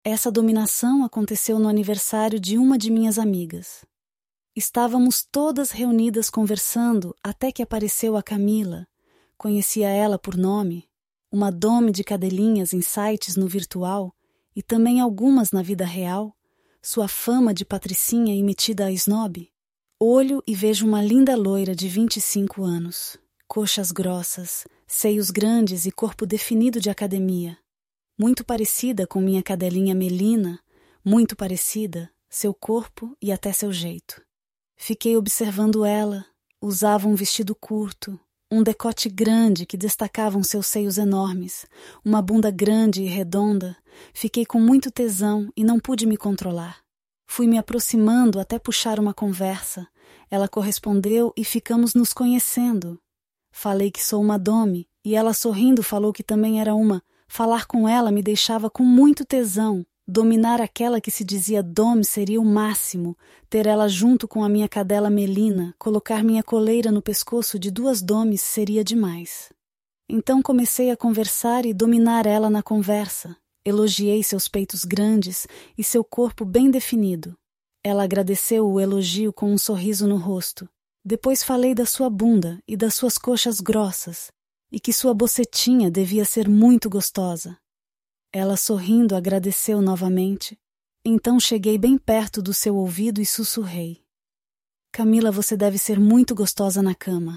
Essa dominação aconteceu no aniversário de uma de minhas amigas. Estávamos todas reunidas conversando até que apareceu a Camila. Conhecia ela por nome, uma dome de cadelinhas em sites no virtual e também algumas na vida real, sua fama de patricinha e metida a snob. Olho e vejo uma linda loira de 25 anos, coxas grossas, seios grandes e corpo definido de academia. Muito parecida com minha cadelinha Melina, muito parecida, seu corpo e até seu jeito. Fiquei observando ela, usava um vestido curto, um decote grande que destacavam seus seios enormes, uma bunda grande e redonda. Fiquei com muito tesão e não pude me controlar. Fui me aproximando até puxar uma conversa. Ela correspondeu e ficamos nos conhecendo. Falei que sou uma dome e ela sorrindo falou que também era uma. Falar com ela me deixava com muito tesão. Dominar aquela que se dizia dome seria o máximo. Ter ela junto com a minha cadela Melina, colocar minha coleira no pescoço de 2 domes seria demais. Então comecei a conversar e dominar ela na conversa. Elogiei seus peitos grandes e seu corpo bem definido. Ela agradeceu o elogio com um sorriso no rosto. Depois falei da sua bunda e das suas coxas grossas, e que sua bocetinha devia ser muito gostosa. Ela sorrindo agradeceu novamente. Então cheguei bem perto do seu ouvido e sussurrei. Camila, você deve ser muito gostosa na cama.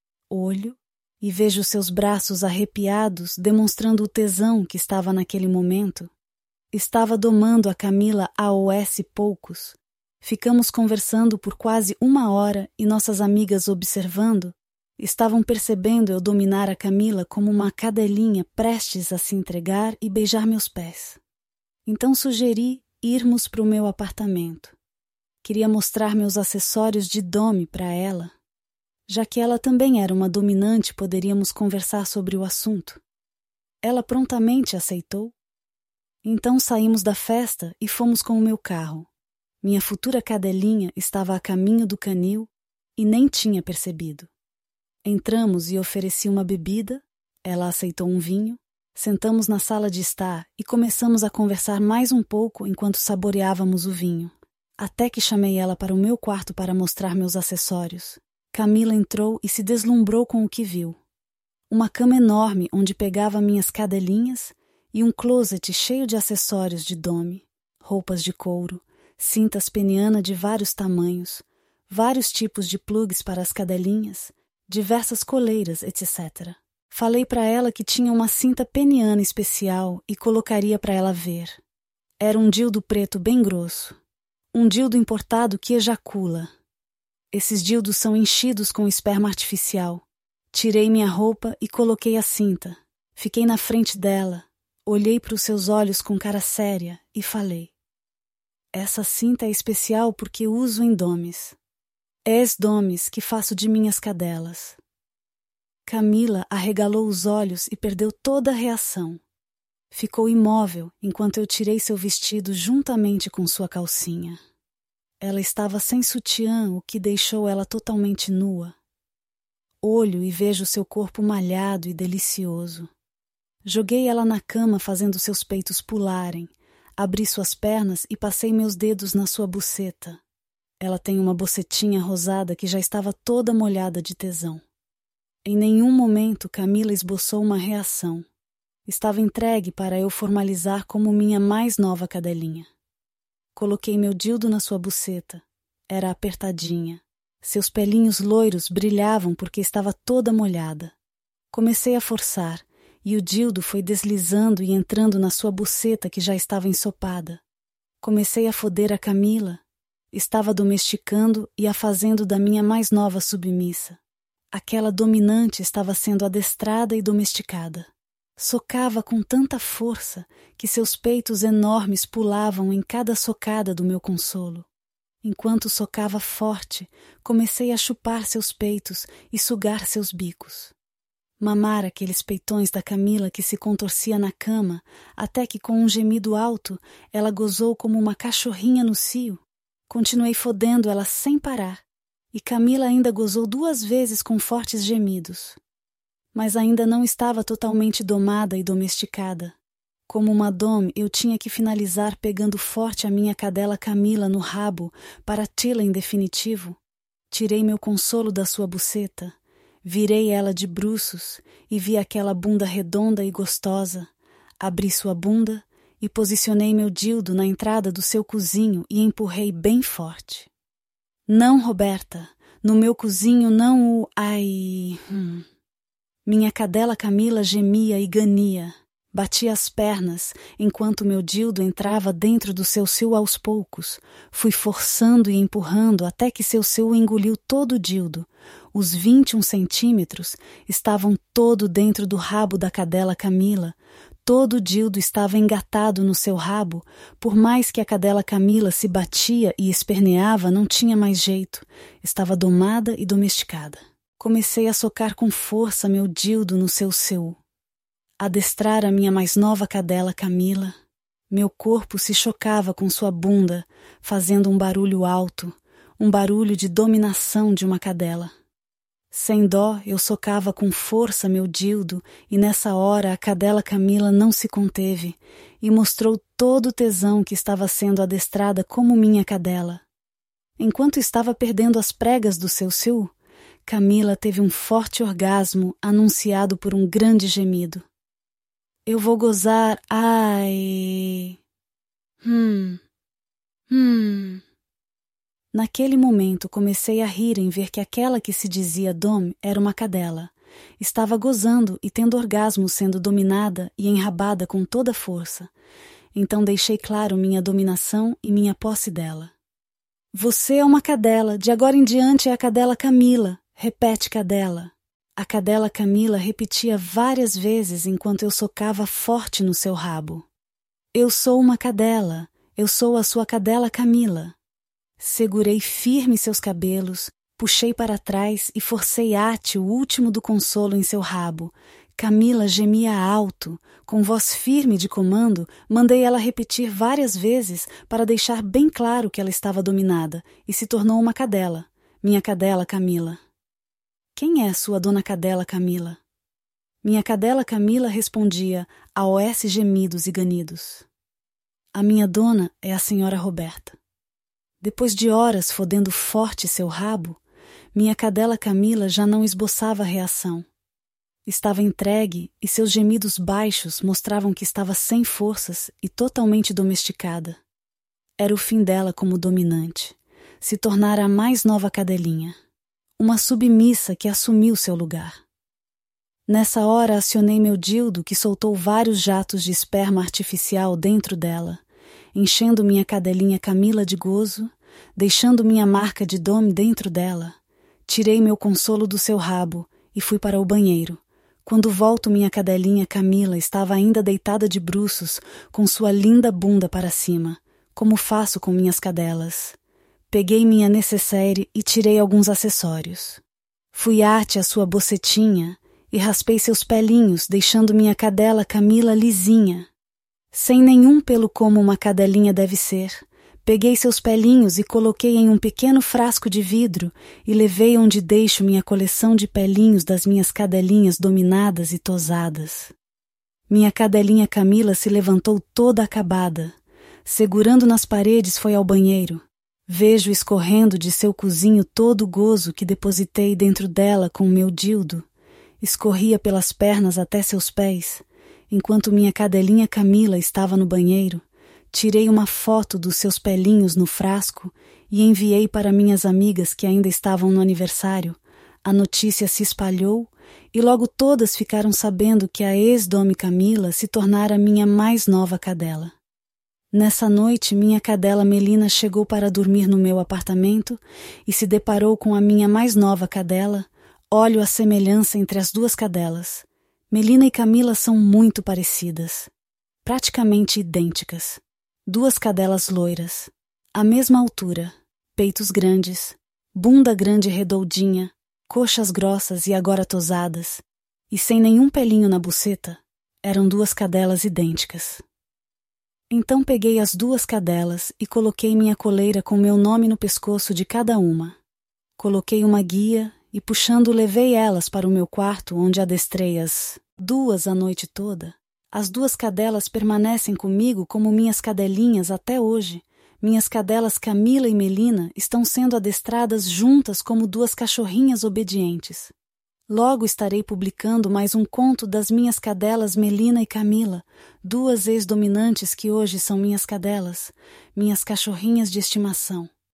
Olho e vejo seus braços arrepiados demonstrando o tesão que estava naquele momento. Estava domando a Camila aos poucos. Ficamos conversando por quase 1 hora e nossas amigas observando estavam percebendo eu dominar a Camila como uma cadelinha prestes a se entregar e beijar meus pés. Então sugeri irmos para o meu apartamento. Queria mostrar meus acessórios de dome para ela. Já que ela também era uma dominante, poderíamos conversar sobre o assunto. Ela prontamente aceitou. Então saímos da festa e fomos com o meu carro. Minha futura cadelinha estava a caminho do canil e nem tinha percebido. Entramos e ofereci uma bebida, ela aceitou um vinho, sentamos na sala de estar e começamos a conversar mais um pouco enquanto saboreávamos o vinho. Até que chamei ela para o meu quarto para mostrar meus acessórios. Camila entrou e se deslumbrou com o que viu. Uma cama enorme onde pegava minhas cadelinhas e um closet cheio de acessórios de dome, roupas de couro, cintas peniana de vários tamanhos, vários tipos de plugs para as cadelinhas, diversas coleiras, etc. Falei para ela que tinha uma cinta peniana especial e colocaria para ela ver. Era um dildo preto bem grosso. Um dildo importado que ejacula. Esses dildos são enchidos com esperma artificial. Tirei minha roupa e coloquei a cinta. Fiquei na frente dela, olhei para os seus olhos com cara séria e falei: essa cinta é especial porque uso em domes. Domes que faço de minhas cadelas. Camila arregalou os olhos e perdeu toda a reação. Ficou imóvel enquanto eu tirei seu vestido juntamente com sua calcinha. Ela estava sem sutiã, o que deixou ela totalmente nua. Olho e vejo seu corpo malhado e delicioso. Joguei ela na cama fazendo seus peitos pularem, abri suas pernas e passei meus dedos na sua buceta. Ela tem uma bocetinha rosada que já estava toda molhada de tesão. Em nenhum momento Camila esboçou uma reação. Estava entregue para eu formalizar como minha mais nova cadelinha. Coloquei meu dildo na sua buceta. Era apertadinha. Seus pelinhos loiros brilhavam porque estava toda molhada. Comecei a forçar, e o dildo foi deslizando e entrando na sua buceta que já estava ensopada. Comecei a foder a Camila. Estava domesticando e a fazendo da minha mais nova submissa. Aquela dominante estava sendo adestrada e domesticada. Socava com tanta força que seus peitos enormes pulavam em cada socada do meu consolo. Enquanto socava forte, comecei a chupar seus peitos e sugar seus bicos. Mamar aqueles peitões da Camila que se contorcia na cama, até que com um gemido alto ela gozou como uma cachorrinha no cio. Continuei fodendo ela sem parar, e Camila ainda gozou 2 vezes com fortes gemidos. Mas ainda não estava totalmente domada e domesticada. Como uma dome, eu tinha que finalizar pegando forte a minha cadela Camila no rabo para tê-la em definitivo. Tirei meu consolo da sua buceta, virei ela de bruços e vi aquela bunda redonda e gostosa. Abri sua bunda e posicionei meu dildo na entrada do seu cozinho e empurrei bem forte. Não, Roberta, no meu cozinho não o... Minha cadela Camila gemia e gania. Bati as pernas, enquanto meu dildo entrava dentro do seu cio aos poucos. Fui forçando e empurrando até que seu cio engoliu todo o dildo. Os 21 centímetros estavam todo dentro do rabo da cadela Camila. Todo o dildo estava engatado no seu rabo. Por mais que a cadela Camila se batia e esperneava, não tinha mais jeito. Estava domada e domesticada. Comecei a socar com força meu dildo no seu cio. Adestrar a minha mais nova cadela Camila. Meu corpo se chocava com sua bunda, fazendo um barulho alto, um barulho de dominação de uma cadela. Sem dó, eu socava com força meu dildo e nessa hora a cadela Camila não se conteve e mostrou todo o tesão que estava sendo adestrada como minha cadela. Enquanto estava perdendo as pregas do seu cio, Camila teve um forte orgasmo anunciado por um grande gemido. Eu vou gozar, ai... Naquele momento comecei a rir em ver que aquela que se dizia Dom era uma cadela. Estava gozando e tendo orgasmo sendo dominada e enrabada com toda força. Então deixei claro minha dominação e minha posse dela. Você é uma cadela, de agora em diante é a cadela Camila. Repete, cadela. A cadela Camila repetia várias vezes enquanto eu socava forte no seu rabo. Eu sou uma cadela, eu sou a sua cadela Camila. Segurei firme seus cabelos, puxei para trás e forcei ate o último do consolo em seu rabo. Camila gemia alto, com voz firme de comando, mandei ela repetir várias vezes para deixar bem claro que ela estava dominada e se tornou uma cadela, minha cadela Camila. Quem é sua dona cadela Camila? Minha cadela Camila respondia a OS gemidos e ganidos. A minha dona é a senhora Roberta. Depois de horas fodendo forte seu rabo, minha cadela Camila já não esboçava reação. Estava entregue e seus gemidos baixos mostravam que estava sem forças e totalmente domesticada. Era o fim dela como dominante, se tornara a mais nova cadelinha. Uma submissa que assumiu seu lugar. Nessa hora acionei meu dildo que soltou vários jatos de esperma artificial dentro dela, enchendo minha cadelinha Camila de gozo, deixando minha marca de dom dentro dela. Tirei meu consolo do seu rabo e fui para o banheiro. Quando volto, minha cadelinha Camila estava ainda deitada de bruços, com sua linda bunda para cima, como faço com minhas cadelas. Peguei minha necessaire e tirei alguns acessórios. Fui ate a sua bocetinha e raspei seus pelinhos, deixando minha cadela Camila lisinha. Sem nenhum pelo como uma cadelinha deve ser, peguei seus pelinhos e coloquei em um pequeno frasco de vidro e levei onde deixo minha coleção de pelinhos das minhas cadelinhas dominadas e tosadas. Minha cadelinha Camila se levantou toda acabada. Segurando nas paredes foi ao banheiro. Vejo escorrendo de seu cozinho todo o gozo que depositei dentro dela com o meu dildo. Escorria pelas pernas até seus pés. Enquanto minha cadelinha Camila estava no banheiro, tirei uma foto dos seus pelinhos no frasco e enviei para minhas amigas que ainda estavam no aniversário. A notícia se espalhou e logo todas ficaram sabendo que a ex-dome Camila se tornara minha mais nova cadela. Nessa noite, minha cadela Melina chegou para dormir no meu apartamento e se deparou com a minha mais nova cadela. Olho a semelhança entre as duas cadelas. Melina e Camila são muito parecidas, praticamente idênticas. Duas cadelas loiras, a mesma altura, peitos grandes, bunda grande e redoldinha, coxas grossas e agora tosadas, e sem nenhum pelinho na buceta, eram duas cadelas idênticas. Então peguei as duas cadelas e coloquei minha coleira com meu nome no pescoço de cada uma. Coloquei uma guia e puxando levei elas para o meu quarto onde adestrei as duas a noite toda. As 2 cadelas permanecem comigo como minhas cadelinhas até hoje. Minhas cadelas Camila e Melina estão sendo adestradas juntas como 2 cachorrinhas obedientes. Logo estarei publicando mais um conto das minhas cadelas Melina e Camila, 2 ex-dominantes que hoje são minhas cadelas, minhas cachorrinhas de estimação.